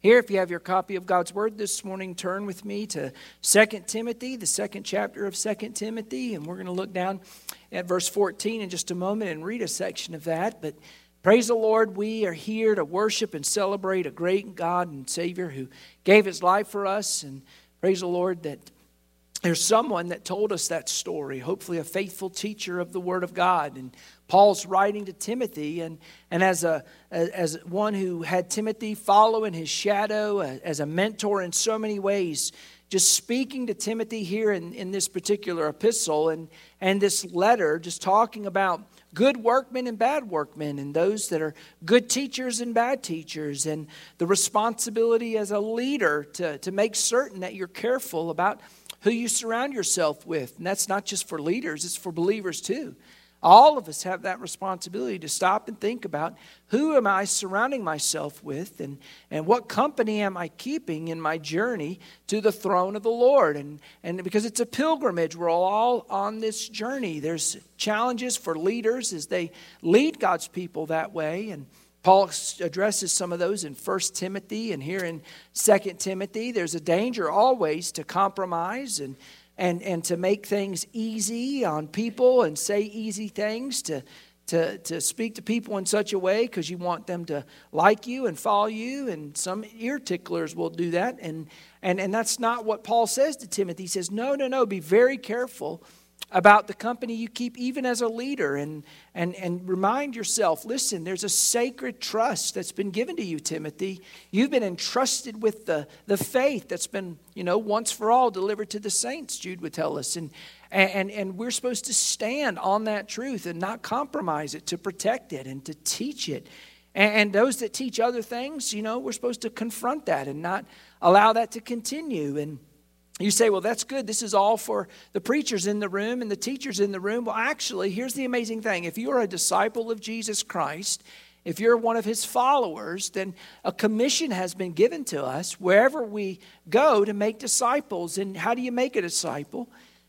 Here, if you have your copy of God's Word this morning, turn with me to 2 Timothy, the second chapter of 2 Timothy. And we're going to look down at verse 14 in just a moment and read a section of that. But praise the Lord, we are here to worship and celebrate a great God and Savior who gave His life for us. And praise the Lord that there's someone that told us that story, hopefully a faithful teacher of the Word of God. And Paul's writing to Timothy, and as one who had Timothy follow in his shadow, as a mentor in so many ways, just speaking to Timothy here in this particular epistle and this letter, just talking about good workmen and bad workmen, and those that are good teachers and bad teachers, and the responsibility as a leader to make certain that you're careful about who you surround yourself with. And that's not just for leaders, it's for believers too. All of us have that responsibility to stop and think about who am I surrounding myself with, and what company am I keeping in my journey to the throne of the Lord. And because it's a pilgrimage, we're all on this journey. There's challenges for leaders as they lead God's people that way. And Paul addresses some of those in 1 Timothy, and here in 2 Timothy. There's a danger always to compromise and to make things easy on people and say easy things, to speak to people in such a way because you want them to like you and follow you. And some ear ticklers will do that. And that's not what Paul says to Timothy. He says, no, be very careful about the company you keep, even as a leader, and remind yourself, listen, there's a sacred trust that's been given to you, Timothy. You've been entrusted with the faith that's been, once for all delivered to the saints, Jude would tell us. And we're supposed to stand on that truth and not compromise it, to protect it and to teach it. And those that teach other things, we're supposed to confront that and not allow that to continue. And you say, well, that's good. This is all for the preachers in the room and the teachers in the room. Well, actually, here's the amazing thing. If you're a disciple of Jesus Christ, if you're one of His followers, then a commission has been given to us wherever we go to make disciples. And how do you make a disciple?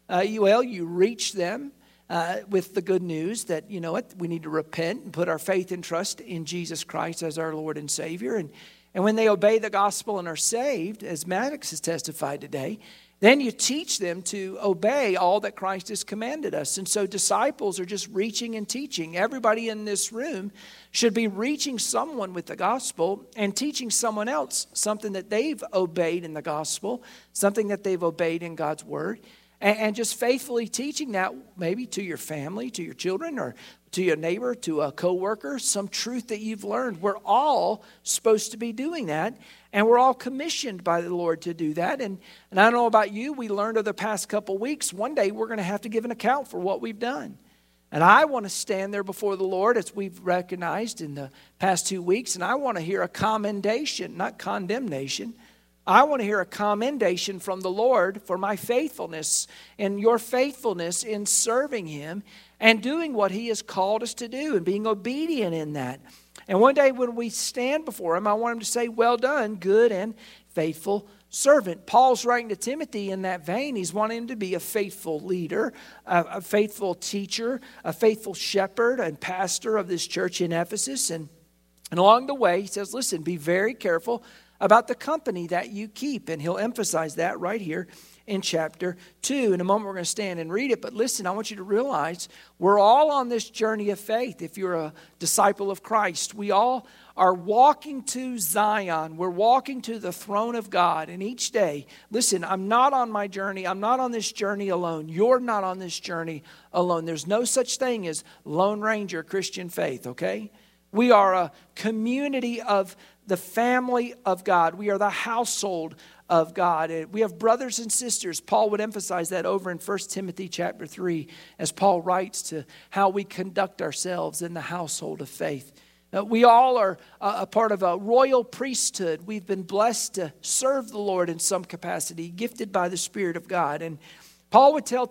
You reach them with the good news that, we need to repent and put our faith and trust in Jesus Christ as our Lord and Savior. And when they obey the gospel and are saved, as Maddox has testified today, then you teach them to obey all that Christ has commanded us. And so disciples are just reaching and teaching. Everybody in this room should be reaching someone with the gospel and teaching someone else something that they've obeyed in the gospel, something that they've obeyed in God's word. And just faithfully teaching that maybe to your family, to your children, or to your neighbor, to a coworker, some truth that you've learned. We're all supposed to be doing that, and we're all commissioned by the Lord to do that. And I don't know about you, we learned over the past couple weeks, one day we're going to have to give an account for what we've done. And I want to stand there before the Lord, as we've recognized in the past 2 weeks, and I want to hear a commendation, not condemnation. I want to hear a commendation from the Lord for my faithfulness and your faithfulness in serving Him and doing what He has called us to do and being obedient in that. And one day when we stand before Him, I want Him to say, well done, good and faithful servant. Paul's writing to Timothy in that vein. He's wanting him to be a faithful leader, a faithful teacher, a faithful shepherd and pastor of this church in Ephesus. And along the way, he says, listen, be very careful about the company that you keep. And he'll emphasize that right here in chapter 2. In a moment, we're going to stand and read it. But listen, I want you to realize we're all on this journey of faith. If you're a disciple of Christ, we all are walking to Zion. We're walking to the throne of God. And each day, listen, I'm not on my journey. I'm not on this journey alone. You're not on this journey alone. There's no such thing as Lone Ranger Christian faith, okay? We are a community of the family of God. We are the household of God. We have brothers and sisters. Paul would emphasize that over in 1 Timothy chapter 3 as Paul writes to how we conduct ourselves in the household of faith. We all are a part of a royal priesthood. We've been blessed to serve the Lord in some capacity, gifted by the Spirit of God. And Paul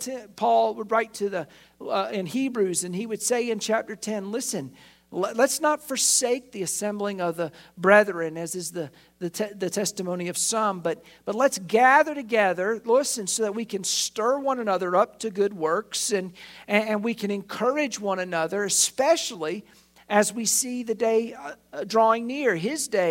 would write to in Hebrews, and he would say in chapter 10, listen, let's not forsake the assembling of the brethren, as is the testimony of some, but let's gather together, listen, so that we can stir one another up to good works, and we can encourage one another, especially as we see the day drawing near, His day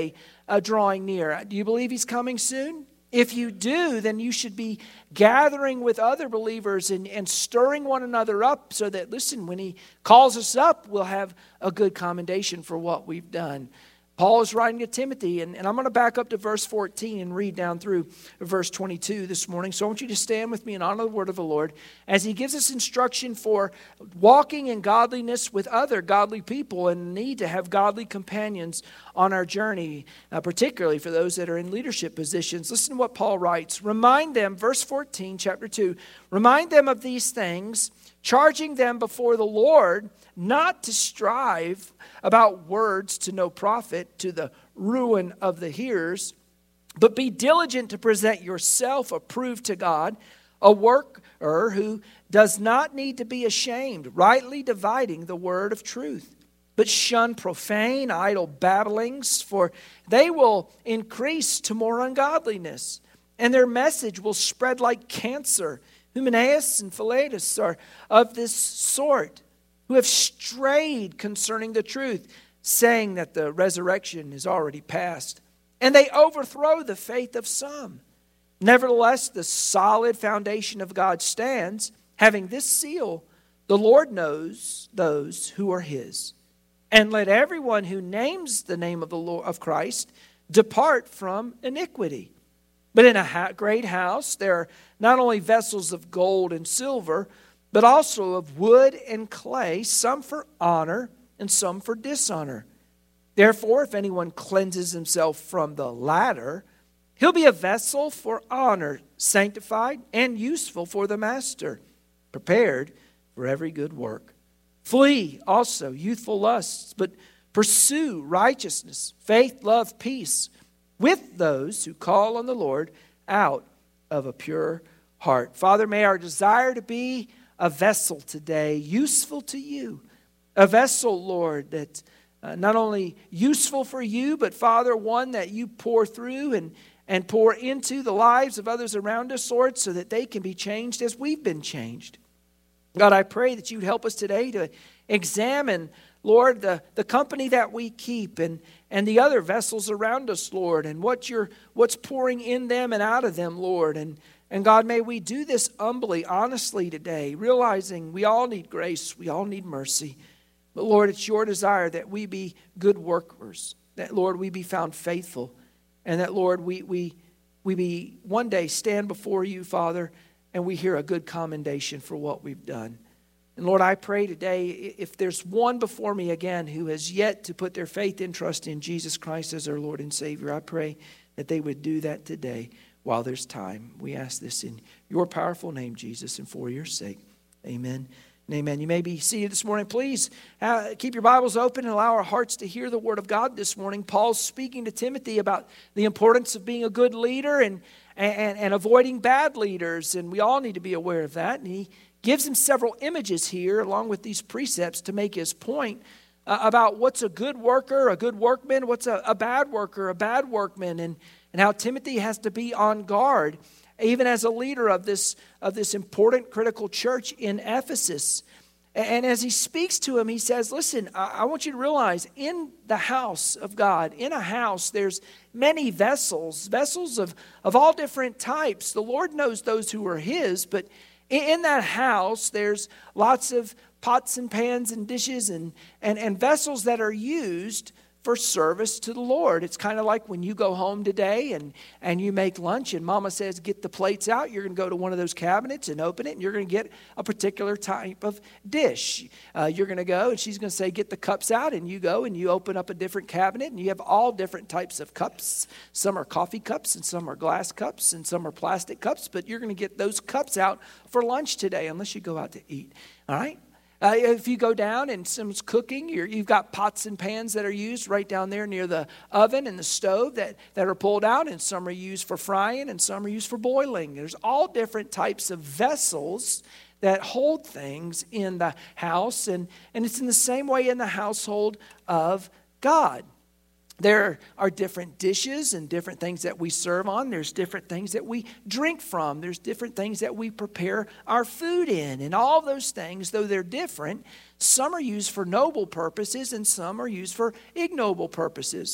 drawing near. Do you believe He's coming soon? If you do, then you should be gathering with other believers and stirring one another up so that, listen, when He calls us up, we'll have a good commendation for what we've done. Paul is writing to Timothy, and I'm going to back up to verse 14 and read down through verse 22 this morning. So I want you to stand with me and honor the word of the Lord as he gives us instruction for walking in godliness with other godly people and the need to have godly companions on our journey, particularly for those that are in leadership positions. Listen to what Paul writes. Remind them, verse 14, chapter 2, remind them of these things, charging them before the Lord not to strive about words to no profit, to the ruin of the hearers, but be diligent to present yourself approved to God, a worker who does not need to be ashamed, rightly dividing the word of truth. But shun profane, idle babblings, for they will increase to more ungodliness, and their message will spread like cancer. Hymenaeus and Philetus are of this sort, who have strayed concerning the truth, saying that the resurrection is already past. And they overthrow the faith of some. Nevertheless, the solid foundation of God stands, having this seal: the Lord knows those who are His. And let everyone who names the name of the Lord of Christ depart from iniquity. But in a great house there are not only vessels of gold and silver, but also of wood and clay, some for honor and some for dishonor. Therefore, if anyone cleanses himself from the latter, he'll be a vessel for honor, sanctified and useful for the master, prepared for every good work. Flee also youthful lusts, but pursue righteousness, faith, love, peace, with those who call on the Lord out of a pure heart. Father, may our desire to be a vessel today, useful to you. A vessel, Lord, that not only useful for you, but Father, one that you pour through and pour into the lives of others around us, Lord, so that they can be changed as we've been changed. God, I pray that you'd help us today to examine, Lord, the company that we keep and the other vessels around us, Lord, and what's pouring in them and out of them, Lord. And God, may we do this humbly, honestly today, realizing we all need grace, we all need mercy. But Lord, it's your desire that we be good workers, that, Lord, we be found faithful, and that, Lord, we be one day stand before you, Father, and we hear a good commendation for what we've done. And Lord, I pray today, if there's one before me again who has yet to put their faith and trust in Jesus Christ as their Lord and Savior, I pray that they would do that today while there's time. We ask this in your powerful name, Jesus, and for your sake. Amen and amen. You may be seated this morning. Please keep your Bibles open and allow our hearts to hear the Word of God this morning. Paul's speaking to Timothy about the importance of being a good leader and avoiding bad leaders, and we all need to be aware of that. And he gives him several images here along with these precepts to make his point about what's a good worker, a good workman, what's a bad worker, a bad workman, and how Timothy has to be on guard, even as a leader of this important, critical church in Ephesus. And as he speaks to him, he says, listen, I want you to realize in the house of God, in a house, there's many vessels of all different types. The Lord knows those who are His, but in that house, there's lots of pots and pans and dishes and vessels that are used for service to the Lord. It's kind of like when you go home today and you make lunch and Mama says, get the plates out. You're going to go to one of those cabinets and open it, and you're going to get a particular type of dish. You're going to go and she's going to say, get the cups out, and you go and you open up a different cabinet, and you have all different types of cups. Some are coffee cups and some are glass cups and some are plastic cups, but you're going to get those cups out for lunch today unless you go out to eat. All right? If you go down and someone's cooking, you've got pots and pans that are used right down there near the oven and the stove that are pulled out, and some are used for frying and some are used for boiling. There's all different types of vessels that hold things in the house, and it's in the same way in the household of God. There are different dishes and different things that we serve on. There's different things that we drink from. There's different things that we prepare our food in. And all those things, though they're different, some are used for noble purposes and some are used for ignoble purposes.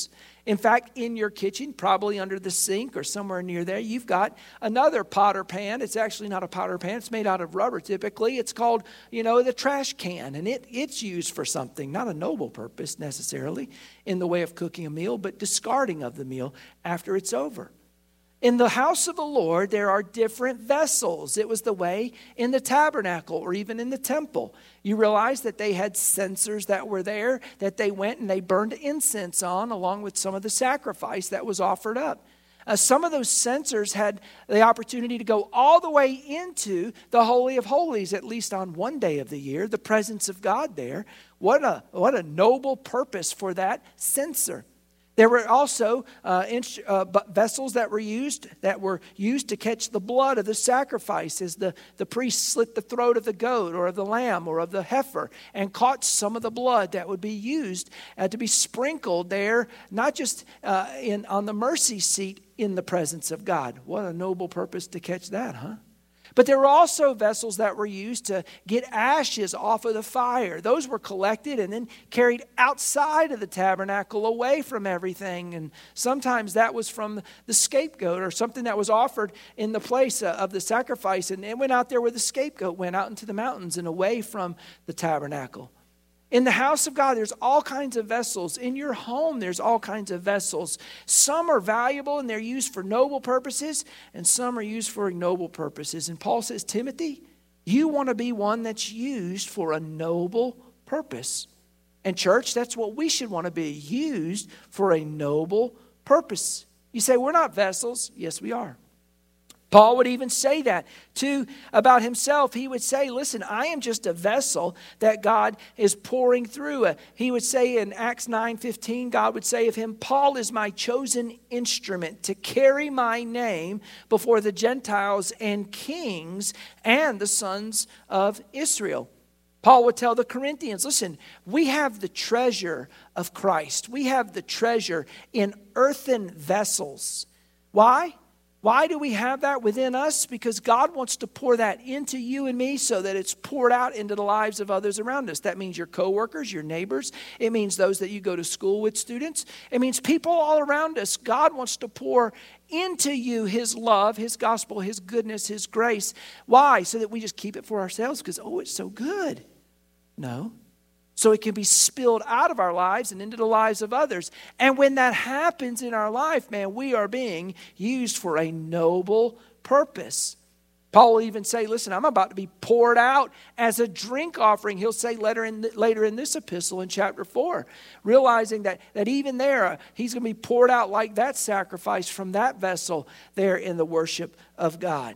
In fact, in your kitchen, probably under the sink or somewhere near there, you've got another pot or pan. It's actually not a pot or pan. It's made out of rubber typically. It's called, the trash can. And it's used for something, not a noble purpose necessarily in the way of cooking a meal, but discarding of the meal after it's over. In the house of the Lord, there are different vessels. It was the way in the tabernacle or even in the temple. You realize that they had censers that were there that they went and they burned incense on along with some of the sacrifice that was offered up. Some of those censers had the opportunity to go all the way into the Holy of Holies, at least on one day of the year, the presence of God there. What a noble purpose for that censer. There were also vessels that were used to catch the blood of the sacrifice as the priest slit the throat of the goat or of the lamb or of the heifer and caught some of the blood that would be used to be sprinkled there, not just on the mercy seat in the presence of God. What a noble purpose to catch that, huh? But there were also vessels that were used to get ashes off of the fire. Those were collected and then carried outside of the tabernacle away from everything. And sometimes that was from the scapegoat or something that was offered in the place of the sacrifice. And it went out there where the scapegoat went out into the mountains and away from the tabernacle. In the house of God, there's all kinds of vessels. In your home, there's all kinds of vessels. Some are valuable and they're used for noble purposes, and some are used for ignoble purposes. And Paul says, Timothy, you want to be one that's used for a noble purpose. And church, that's what we should want to be, used for a noble purpose. You say, we're not vessels. Yes, we are. Paul would even say that too about himself. He would say, listen, I am just a vessel that God is pouring through. He would say in Acts 9:15, God would say of him, Paul is my chosen instrument to carry my name before the Gentiles and kings and the sons of Israel. Paul would tell the Corinthians, listen, we have the treasure of Christ. We have the treasure in earthen vessels. Why? Why do we have that within us? Because God wants to pour that into you and me so that it's poured out into the lives of others around us. That means your coworkers, your neighbors. It means those that you go to school with, students. It means people all around us. God wants to pour into you His love, His gospel, His goodness, His grace. Why? So that we just keep it for ourselves because, it's so good. No. So it can be spilled out of our lives and into the lives of others. And when that happens in our life, man, we are being used for a noble purpose. Paul will even say, listen, I'm about to be poured out as a drink offering. He'll say later in this epistle in chapter 4, realizing that even there, he's going to be poured out like that sacrifice from that vessel there in the worship of God.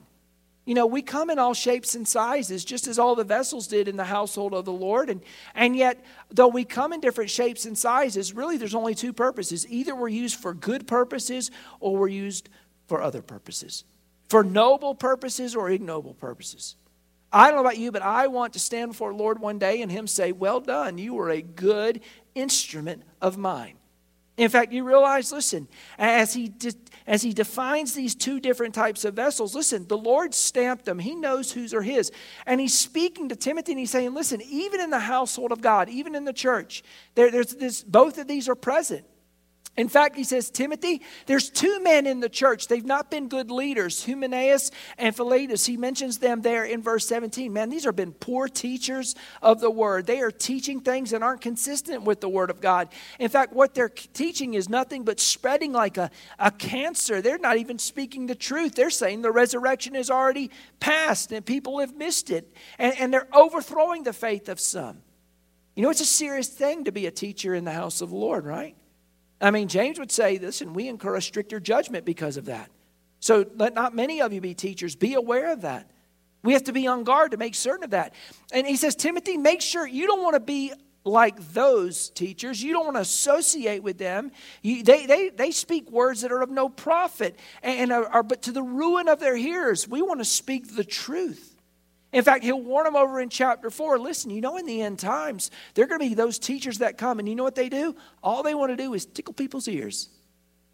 We come in all shapes and sizes, just as all the vessels did in the household of the Lord. And yet, though we come in different shapes and sizes, really there's only two purposes. Either we're used for good purposes or we're used for other purposes. For noble purposes or ignoble purposes. I don't know about you, but I want to stand before the Lord one day and Him say, well done, you were a good instrument of mine. In fact, you realize, listen, as he defines these two different types of vessels, listen, the Lord stamped them. He knows whose are His. And He's speaking to Timothy and He's saying, listen, even in the household of God, even in the church, both of these are present. In fact, he says, Timothy, there's two men in the church. They've not been good leaders, Hymenaeus and Philetus. He mentions them there in verse 17. Man, these have been poor teachers of the word. They are teaching things that aren't consistent with the word of God. In fact, what they're teaching is nothing but spreading like a cancer. They're not even speaking the truth. They're saying the resurrection is already past and people have missed it. And they're overthrowing the faith of some. It's a serious thing to be a teacher in the house of the Lord, right? I mean, James would say, listen, we incur a stricter judgment because of that. So let not many of you be teachers. Be aware of that. We have to be on guard to make certain of that. And he says, Timothy, make sure you don't want to be like those teachers. You don't want to associate with them. They speak words that are of no profit and are but to the ruin of their hearers. We want to speak the truth. In fact, he'll warn them over in chapter 4. Listen, in the end times, there are going to be those teachers that come. And you know what they do? All they want to do is tickle people's ears.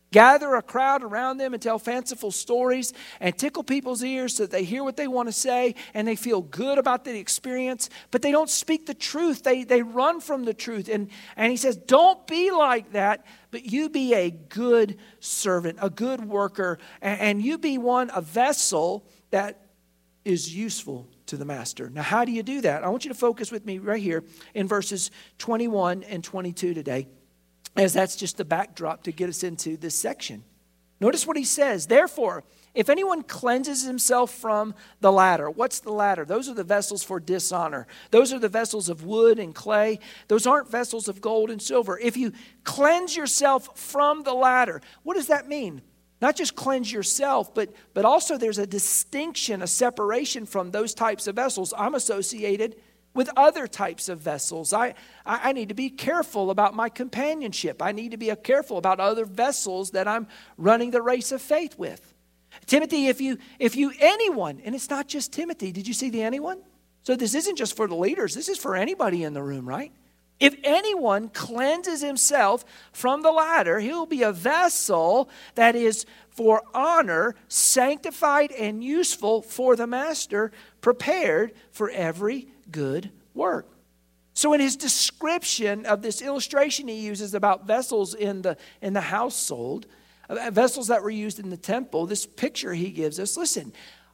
gather a crowd around them and tell fanciful stories and tickle people's ears so that they hear what they want to say and they feel good about the experience, but they don't speak the truth. They run from the truth. And he says, don't be like that, but you be a good servant, a good worker, and you be a vessel that is useful to the master. Now, how do you do that? I want you to focus with me right here in verses 21 and 22 today, as that's just the backdrop to get us into this section. Notice what he says. Therefore, if anyone cleanses himself from the latter. What's the latter? Those are the vessels for dishonor. Those are the vessels of wood and clay. Those aren't vessels of gold and silver. If you cleanse yourself from the latter, what does that mean? Not just cleanse yourself, but also there's a distinction, a separation from those types of vessels. I'm associated with other types of vessels. I need to be careful about my companionship. I need to be careful about other vessels that I'm running the race of faith with. Timothy, if you anyone, and it's not just Timothy, did you see the anyone? So this isn't just for the leaders, this is for anybody in the room, right? If anyone cleanses himself from the latter, he'll be a vessel that is for honor, sanctified and useful for the master, prepared for every good work. So in his description of this illustration he uses about vessels in the household, vessels that were used in the temple, this picture he gives us, listen,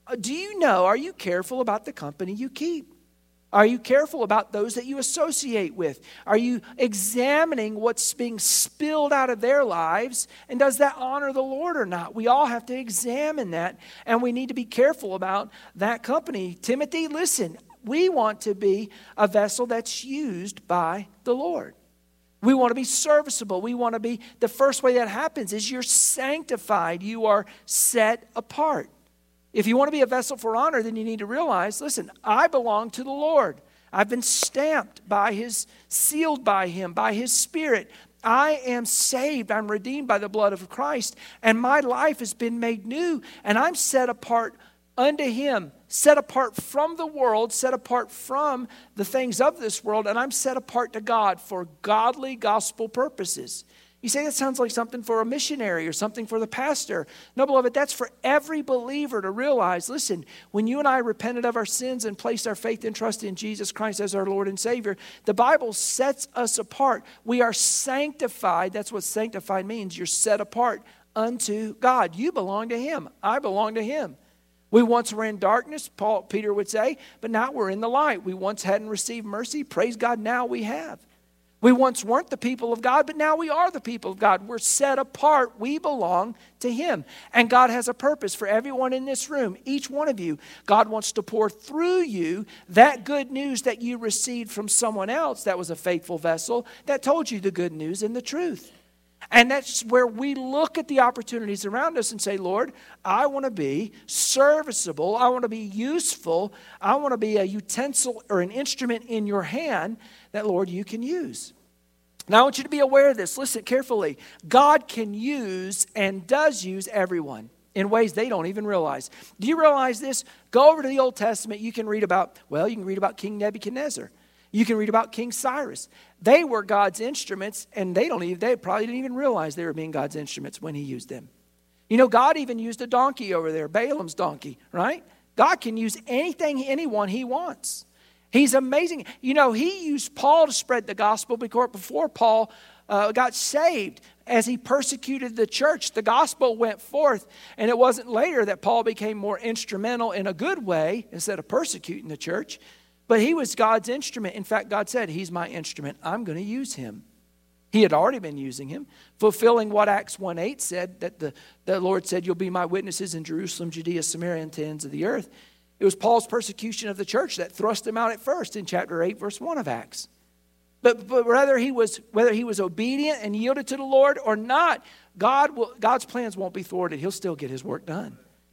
are you careful about the company you keep? Are you careful about those that you associate with? Are you examining what's being spilled out of their lives? And does that honor the Lord or not? We all have to examine that, and we need to be careful about that company. Timothy, listen, we want to be a vessel that's used by the Lord. We want to be serviceable. We want to be, the first way that happens is you're sanctified. You are set apart. If you want to be a vessel for honor, then you need to realize, listen, I belong to the Lord. I've been stamped by His, sealed by Him, by His Spirit. I am saved. I'm redeemed by the blood of Christ. And my life has been made new. And I'm set apart unto Him, set apart from the world, set apart from the things of this world. And I'm set apart to God for godly gospel purposes. You say that sounds like something for a missionary or something for the pastor. No, beloved, that's for every believer to realize, listen, when you and I repented of our sins and placed our faith and trust in Jesus Christ as our Lord and Savior, the Bible sets us apart. We are sanctified. That's what sanctified means. You're set apart unto God. You belong to Him. I belong to Him. We once were in darkness, Peter would say, but now we're in the light. We once hadn't received mercy. Praise God, now we have. We once weren't the people of God, but now we are the people of God. We're set apart. We belong to Him. And God has a purpose for everyone in this room, each one of you. God wants to pour through you that good news that you received from someone else that was a faithful vessel that told you the good news and the truth. And that's where we look at the opportunities around us and say, Lord, I want to be serviceable. I want to be useful. I want to be a utensil or an instrument in your hand that, Lord, you can use. Now, I want you to be aware of this. Listen carefully. God can use and does use everyone in ways they don't even realize. Do you realize this? Go over to the Old Testament. You can read about King Nebuchadnezzar. You can read about King Cyrus. They were God's instruments, and they probably didn't even realize they were being God's instruments when He used them. You know, God even used a donkey over there, Balaam's donkey, right? God can use anyone He wants. He's amazing. You know, He used Paul to spread the gospel before Paul got saved. As he persecuted the church, the gospel went forth, and it wasn't later that Paul became more instrumental in a good way instead of persecuting the church. But he was God's instrument. In fact, God said, He's my instrument. I'm going to use him. He had already been using him, fulfilling what Acts 1:8 said, that the Lord said, you'll be my witnesses in Jerusalem, Judea, Samaria, and to the ends of the earth. It was Paul's persecution of the church that thrust him out at first in chapter 8, verse 1 of Acts. But whether he was obedient and yielded to the Lord or not, God's plans won't be thwarted. He'll still get His work done.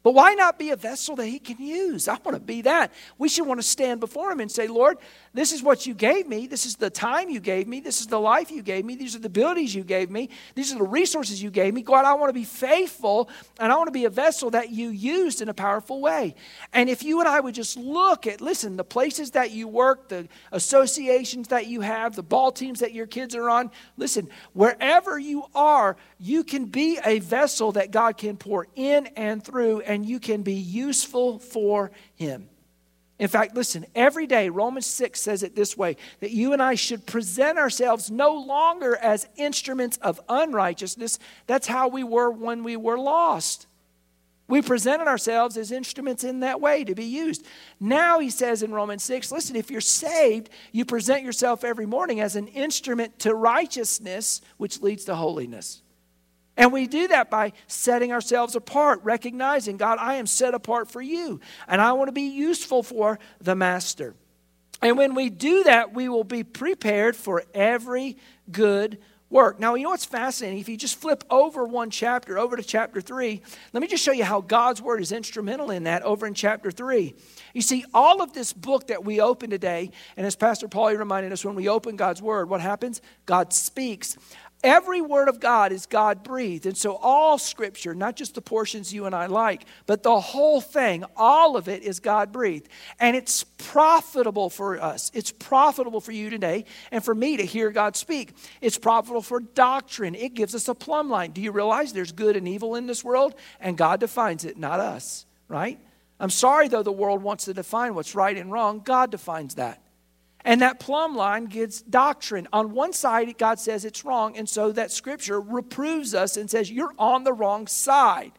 But why not be a vessel that he can use? I want to be that. We should want to stand before him and say, Lord, this is what you gave me. This is the time you gave me. This is the life you gave me. These are the abilities you gave me. These are the resources you gave me. God, I want to be faithful, and I want to be a vessel that you used in a powerful way. And if you and I would just look at, listen, the places that you work, the associations that you have, the ball teams that your kids are on, listen, wherever you are, you can be a vessel that God can pour in and through, and you can be useful for him. In fact, listen, every day, Romans 6 says it this way, that you and I should present ourselves no longer as instruments of unrighteousness. That's how we were when we were lost. We presented ourselves as instruments in that way to be used. Now, he says in Romans 6, listen, if you're saved, you present yourself every morning as an instrument to righteousness, which leads to holiness. And we do that by setting ourselves apart, recognizing, God, I am set apart for you, and I want to be useful for the master. And when we do that, we will be prepared for every good work. Now, you know what's fascinating? If you just flip over one chapter, over to chapter 3, let me just show you how God's word is instrumental in that over in chapter 3. You see, all of this book that we open today, and as Pastor Paulie reminded us, when we open God's word, what happens? God speaks. Every word of God is God-breathed. And so all Scripture, not just the portions you and I like, but the whole thing, all of it is God-breathed. And it's profitable for us. It's profitable for you today and for me to hear God speak. It's profitable for doctrine. It gives us a plumb line. Do you realize there's good and evil in this world? And God defines it, not us, right? I'm sorry, though, the world wants to define what's right and wrong. God defines that. And that plumb line gives doctrine. On one side, God says it's wrong, and so that Scripture reproves us and says, you're on the wrong side.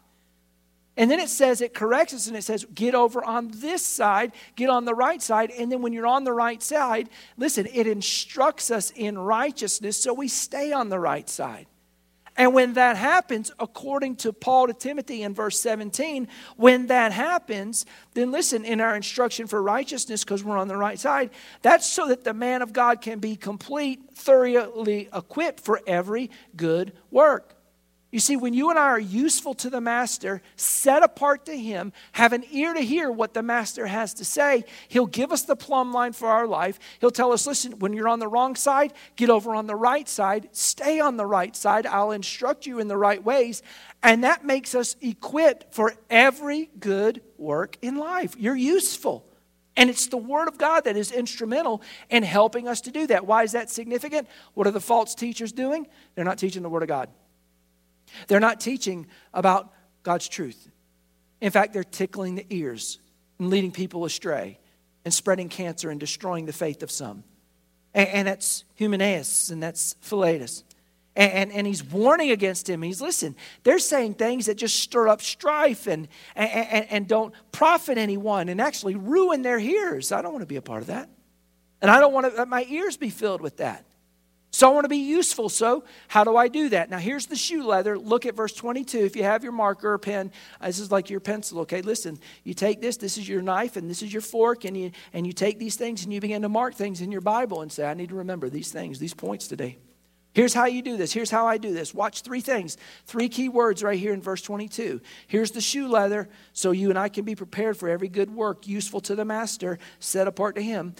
And then it says, it corrects us, and it says, get over on this side, get on the right side. And then when you're on the right side, listen, it instructs us in righteousness, so we stay on the right side. And when that happens, according to Paul to Timothy in verse 17, when that happens, then listen, in our instruction for righteousness, because we're on the right side, that's so that the man of God can be complete, thoroughly equipped for every good work. You see, when you and I are useful to the master, set apart to him, have an ear to hear what the master has to say, he'll give us the plumb line for our life. He'll tell us, listen, when you're on the wrong side, get over on the right side. Stay on the right side. I'll instruct you in the right ways. And that makes us equipped for every good work in life. You're useful. And it's the Word of God that is instrumental in helping us to do that. Why is that significant? What are the false teachers doing? They're not teaching the Word of God. They're not teaching about God's truth. In fact, they're tickling the ears and leading people astray and spreading cancer and destroying the faith of some. And that's Hymenaeus and that's Philetus. And he's warning against him. Listen, they're saying things that just stir up strife and don't profit anyone and actually ruin their hearers. I don't want to be a part of that. And I don't want to let my ears be filled with that. So I want to be useful. So how do I do that? Now here's the shoe leather. Look at verse 22. If you have your marker or pen, this is like your pencil. Okay, listen. You take this. This is your knife and this is your fork. And you take these things and you begin to mark things in your Bible and say, I need to remember these things, these points today. Here's how you do this. Here's how I do this. Watch 3 things. 3 key words right here in verse 22. Here's the shoe leather so you and I can be prepared for every good work, useful to the master, set apart to him.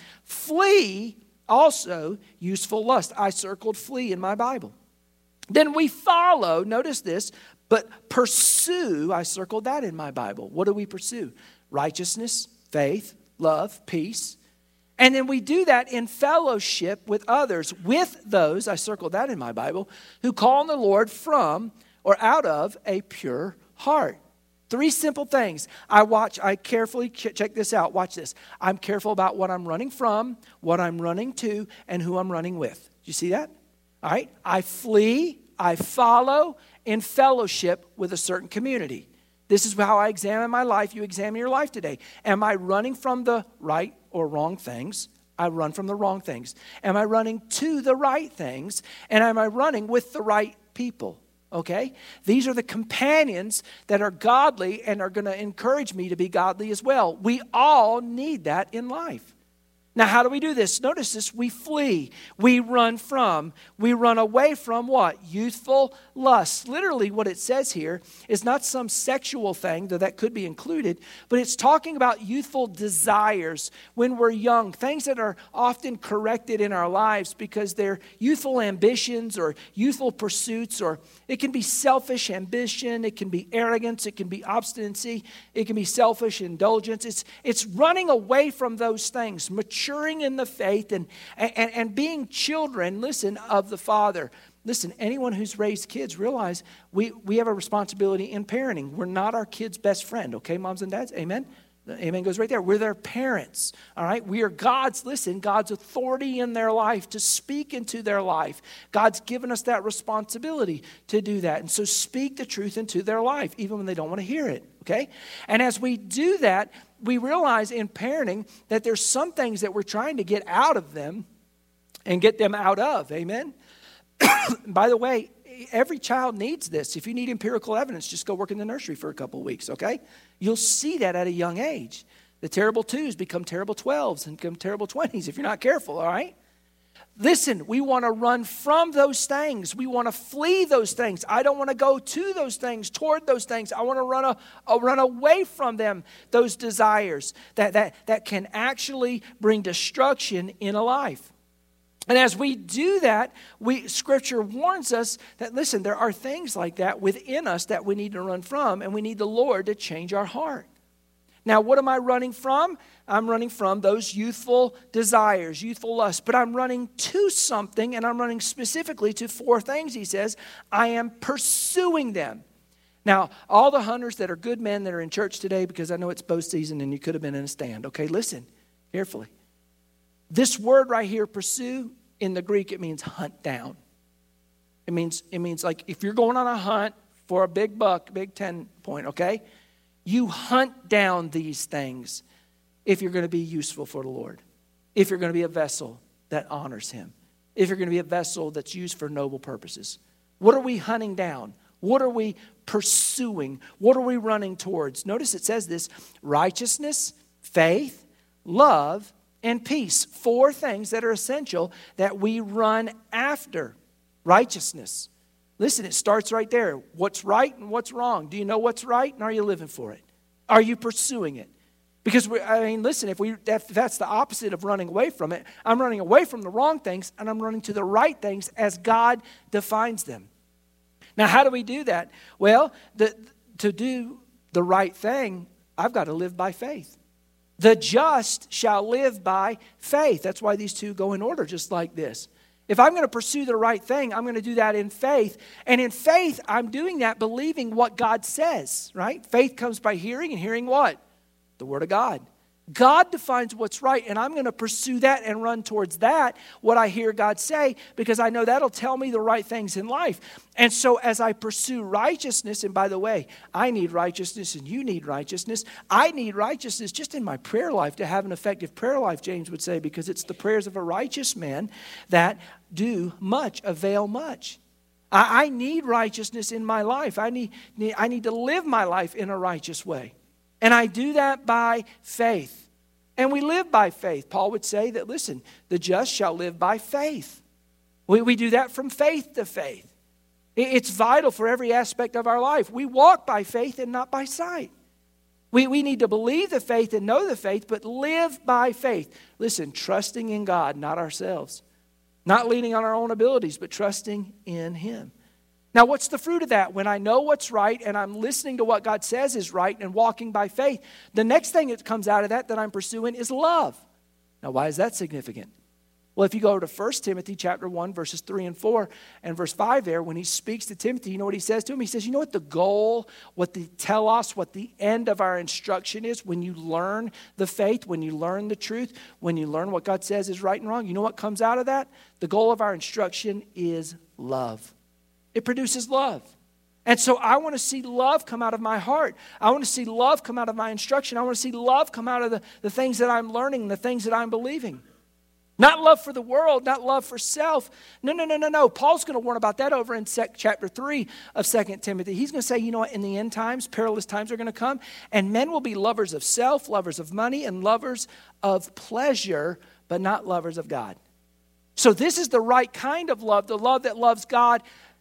Flee also useful lust. I circled flee in my Bible. Then we follow, notice this, but pursue, I circled that in my Bible. What do we pursue? Righteousness, faith, love, peace. And then we do that in fellowship with others, with those, I circled that in my Bible, who call on the Lord from or out of a pure heart. 3 simple things. I carefully, check this out, watch this. I'm careful about what I'm running from, what I'm running to, and who I'm running with. Do you see that? All right. I flee, I follow in fellowship with a certain community. This is how I examine my life. You examine your life today. Am I running from the right or wrong things? I run from the wrong things. Am I running to the right things? And am I running with the right people? Okay? These are the companions that are godly and are going to encourage me to be godly as well. We all need that in life. Now, how do we do this? Notice this. We flee. We run from. We run away from what? Youthful lust. Literally, what it says here is not some sexual thing, though that could be included, but it's talking about youthful desires when we're young, things that are often corrected in our lives because they're youthful ambitions or youthful pursuits, or it can be selfish ambition, it can be arrogance, it can be obstinacy, it can be selfish indulgence. It's running away from those things, maturing in the faith and being children, listen, of the Father. Listen, anyone who's raised kids realize we have a responsibility in parenting. We're not our kids' best friend, okay, moms and dads? Amen? The amen goes right there. We're their parents, all right? We are God's authority in their life to speak into their life. God's given us that responsibility to do that. And so speak the truth into their life, even when they don't want to hear it, okay? And as we do that, we realize in parenting that there's some things that we're trying to get out of them and get them out of, amen? By the way, every child needs this. If you need empirical evidence, just go work in the nursery for a couple of weeks, okay? You'll see that at a young age. The terrible 2s become terrible 12s and become terrible 20s if you're not careful, all right? Listen, we want to run from those things. We want to flee those things. I don't want to go to those things, toward those things. I want to run away from them, those desires that can actually bring destruction in a life. And as we do that, Scripture warns us that, listen, there are things like that within us that we need to run from, and we need the Lord to change our heart. Now, what am I running from? I'm running from those youthful desires, youthful lusts. But I'm running to something, and I'm running specifically to 4 things, he says. I am pursuing them. Now, all the hunters that are good men that are in church today, because I know it's bow season and you could have been in a stand, okay, listen carefully. This word right here, pursue, in the Greek, it means hunt down. It means like if you're going on a hunt for a big buck, big 10 point, okay? You hunt down these things if you're going to be useful for the Lord. If you're going to be a vessel that honors Him. If you're going to be a vessel that's used for noble purposes. What are we hunting down? What are we pursuing? What are we running towards? Notice it says this: righteousness, faith, love, and peace. 4 things that are essential that we run after. Righteousness. Listen, it starts right there. What's right and what's wrong? Do you know what's right, and are you living for it? Are you pursuing it? Because, listen, if that's the opposite of running away from it, I'm running away from the wrong things, and I'm running to the right things as God defines them. Now, how do we do that? Well, to do the right thing, I've got to live by faith. The just shall live by faith. That's why these 2 go in order just like this. If I'm going to pursue the right thing, I'm going to do that in faith. And in faith, I'm doing that believing what God says, right? Faith comes by hearing, and hearing what? The Word of God. God defines what's right, and I'm going to pursue that and run towards that, what I hear God say, because I know that'll tell me the right things in life. And so as I pursue righteousness, and by the way, I need righteousness and you need righteousness. I need righteousness just in my prayer life to have an effective prayer life, James would say, because it's the prayers of a righteous man that do much, avail much. I need righteousness in my life. I need to live my life in a righteous way. And I do that by faith. And we live by faith. Paul would say that, listen, the just shall live by faith. We do that from faith to faith. It's vital for every aspect of our life. We walk by faith and not by sight. We need to believe the faith and know the faith, but live by faith. Listen, trusting in God, not ourselves. Not leaning on our own abilities, but trusting in Him. Now, what's the fruit of that? When I know what's right and I'm listening to what God says is right and walking by faith, the next thing that comes out of that I'm pursuing is love. Now, why is that significant? Well, if you go to 1 Timothy chapter 1, verses 3 and 4 and verse 5 there, when he speaks to Timothy, you know what he says to him? He says, you know what the goal, what the telos, what the end of our instruction is when you learn the faith, when you learn the truth, when you learn what God says is right and wrong? You know what comes out of that? The goal of our instruction is love. It produces love. And so I want to see love come out of my heart. I want to see love come out of my instruction. I want to see love come out of the things that I'm learning, the things that I'm believing. Not love for the world, not love for self. No. Paul's going to warn about that over in chapter 3 of 2 Timothy. He's going to say, you know what, in the end times, perilous times are going to come, and men will be lovers of self, lovers of money, and lovers of pleasure but not lovers of God. So this is the right kind of love, the love that loves God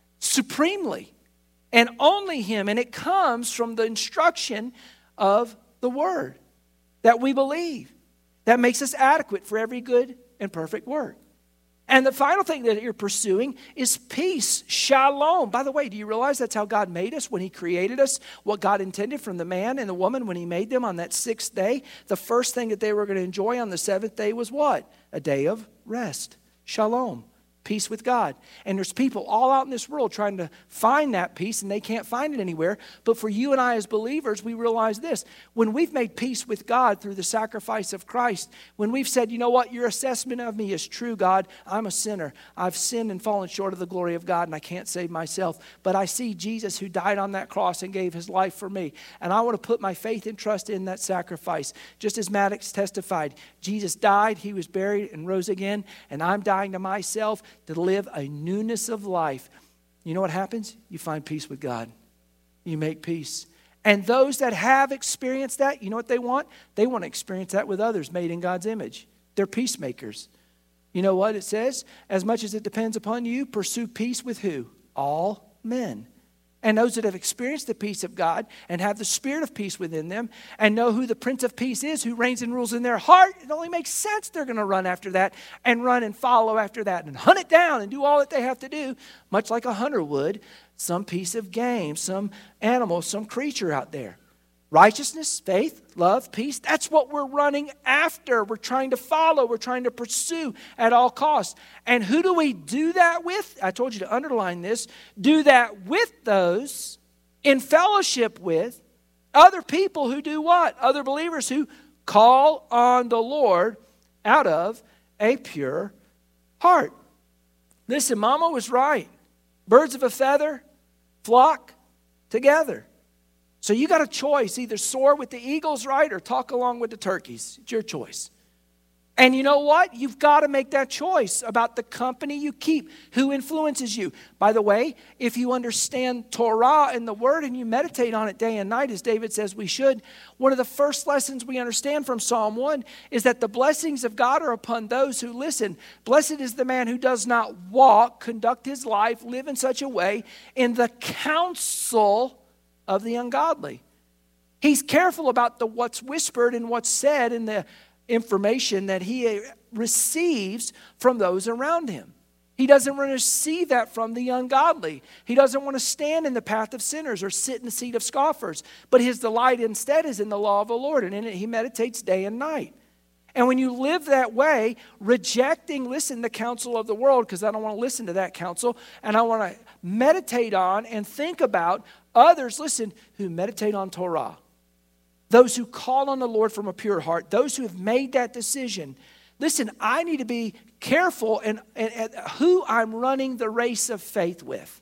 supremely and only Him. And it comes from the instruction of the Word that we believe. That makes us adequate for every good and perfect work. And the final thing that you're pursuing is peace, shalom. By the way, do you realize that's how God made us when He created us? What God intended from the man and the woman when He made them on that sixth day? The first thing that they were going to enjoy on the seventh day was what? A day of rest. Shalom. Peace with God. And there's people all out in this world trying to find that peace, and they can't find it anywhere. But for you and I as believers, we realize this. When we've made peace with God through the sacrifice of Christ, when we've said, you know what, your assessment of me is true, God. I'm a sinner. I've sinned and fallen short of the glory of God, and I can't save myself. But I see Jesus who died on that cross and gave His life for me. And I want to put my faith and trust in that sacrifice. Just as Maddox testified, Jesus died, He was buried, and rose again, and I'm dying to myself to live a newness of life. You know what happens? You find peace with God. You make peace. And those that have experienced that, you know what they want? They want to experience that with others made in God's image. They're peacemakers. You know what it says? As much as it depends upon you, pursue peace with who? All men. And those that have experienced the peace of God and have the spirit of peace within them and know who the Prince of Peace is, who reigns and rules in their heart, it only makes sense they're going to run after that and run and follow after that and hunt it down and do all that they have to do, much like a hunter would some piece of game, some animal, some creature out there. Righteousness, faith, love, peace, that's what we're running after. We're trying to follow. We're trying to pursue at all costs. And who do we do that with? I told you to underline this. Do that with those in fellowship with other people who do what? Other believers who call on the Lord out of a pure heart. Listen, Mama was right. Birds of a feather flock together. So you got a choice, either soar with the eagles, right, or talk along with the turkeys. It's your choice. And you know what? You've got to make that choice about the company you keep, who influences you. By the way, if you understand Torah and the Word and you meditate on it day and night, as David says we should, one of the first lessons we understand from Psalm 1 is that the blessings of God are upon those who listen. Blessed is the man who does not walk, conduct his life, live in such a way in the counsel of the ungodly. He's careful about what's whispered and what's said and the information that he receives from those around him. He doesn't want to receive that from the ungodly. He doesn't want to stand in the path of sinners or sit in the seat of scoffers. But his delight instead is in the law of the Lord, and in it he meditates day and night. And when you live that way, rejecting, listen, the counsel of the world, because I don't want to listen to that counsel, and I want to meditate on and think about others, listen, who meditate on Torah. Those who call on the Lord from a pure heart. Those who have made that decision. Listen, I need to be careful in who I'm running the race of faith with.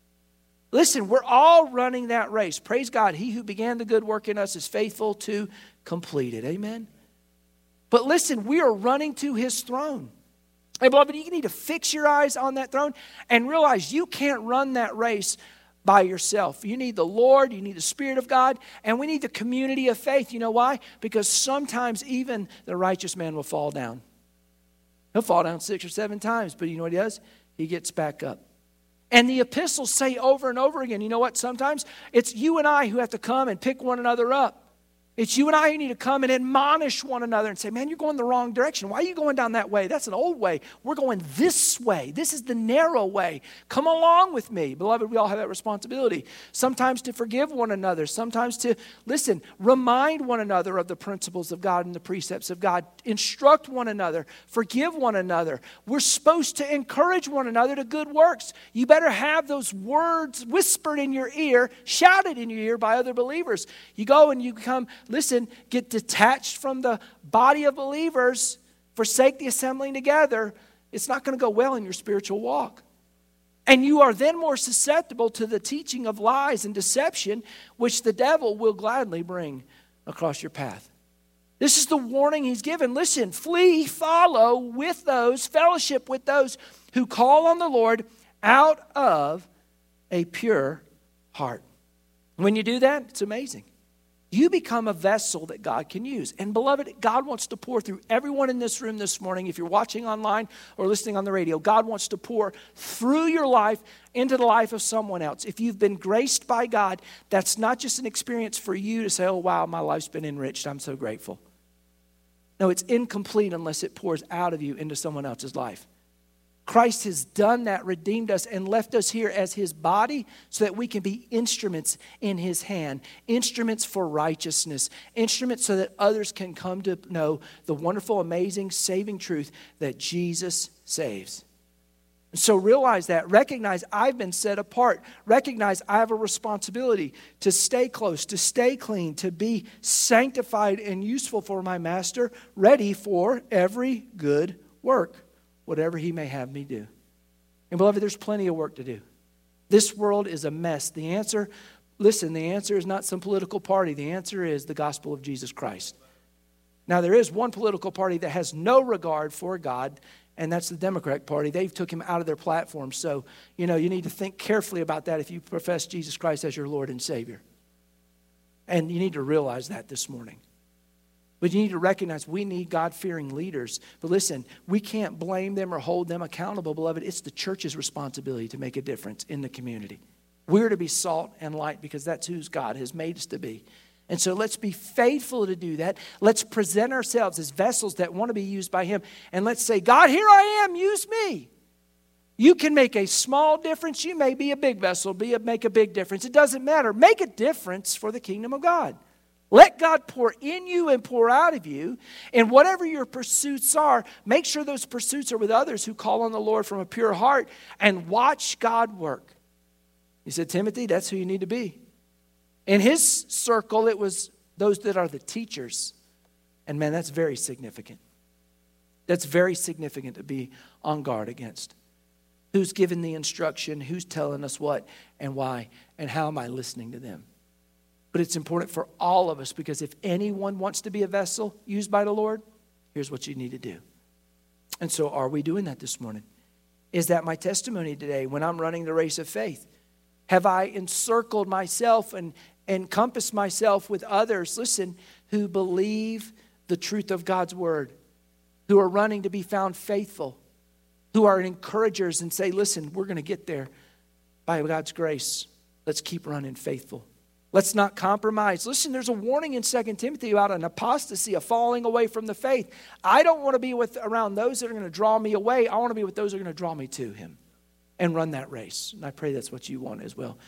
Listen, we're all running that race. Praise God. He who began the good work in us is faithful to complete it. Amen. But listen, we are running to His throne. Hey, beloved, you need to fix your eyes on that throne and realize you can't run that race by yourself. You need the Lord, you need the Spirit of God, and we need the community of faith. You know why? Because sometimes even the righteous man will fall down. He'll fall down 6 or 7 times, but you know what he does? He gets back up. And the epistles say over and over again, you know what? Sometimes it's you and I who have to come and pick one another up. It's you and I who need to come and admonish one another and say, man, you're going the wrong direction. Why are you going down that way? That's an old way. We're going this way. This is the narrow way. Come along with me. Beloved, we all have that responsibility. Sometimes to forgive one another. Sometimes to, listen, remind one another of the principles of God and the precepts of God. Instruct one another. Forgive one another. We're supposed to encourage one another to good works. You better have those words whispered in your ear, shouted in your ear by other believers. You go and you come, listen, get detached from the body of believers, forsake the assembling together, it's not going to go well in your spiritual walk. And you are then more susceptible to the teaching of lies and deception, which the devil will gladly bring across your path. This is the warning he's given. Listen, flee, follow with those, fellowship with those who call on the Lord out of a pure heart. When you do that, it's amazing. you become a vessel that God can use. And beloved, God wants to pour through everyone in this room this morning. If you're watching online or listening on the radio, God wants to pour through your life into the life of someone else. If you've been graced by God, that's not just an experience for you to say, oh, wow, my life's been enriched. I'm so grateful. No, it's incomplete unless it pours out of you into someone else's life. Christ has done that, redeemed us, and left us here as his body so that we can be instruments in his hand, instruments for righteousness, instruments so that others can come to know the wonderful, amazing, saving truth that Jesus saves. So realize that. Recognize I've been set apart. Recognize I have a responsibility to stay close, to stay clean, to be sanctified and useful for my master, ready for every good work, whatever he may have me do. And beloved, there's plenty of work to do. This world is a mess. The answer is not some political party. The answer is the gospel of Jesus Christ. Now, there is one political party that has no regard for God, and that's the Democratic Party. They've took him out of their platform. So, you need to think carefully about that if you profess Jesus Christ as your Lord and Savior. And you need to realize that this morning. But you need to recognize we need God-fearing leaders. But listen, we can't blame them or hold them accountable, beloved. It's the church's responsibility to make a difference in the community. We're to be salt and light because that's who God has made us to be. And so let's be faithful to do that. Let's present ourselves as vessels that want to be used by him. And let's say, God, here I am, use me. You can make a small difference. You may be a big vessel, make a big difference. It doesn't matter. Make a difference for the kingdom of God. Let God pour in you and pour out of you. And whatever your pursuits are, make sure those pursuits are with others who call on the Lord from a pure heart and watch God work. He said, Timothy, that's who you need to be. In his circle, it was those that are the teachers. And man, that's very significant. That's very significant to be on guard against. Who's giving the instruction? Who's telling us what and why? And how am I listening to them? But it's important for all of us because if anyone wants to be a vessel used by the Lord, here's what you need to do. And so are we doing that this morning? Is that my testimony today when I'm running the race of faith? Have I encircled myself and encompassed myself with others, listen, who believe the truth of God's word, who are running to be found faithful, who are encouragers and say, listen, we're going to get there by God's grace. Let's keep running faithful. Let's not compromise. Listen, there's a warning in 2 Timothy about an apostasy, a falling away from the faith. I don't want to be around those that are going to draw me away. I want to be with those that are going to draw me to him and run that race. And I pray that's what you want as well.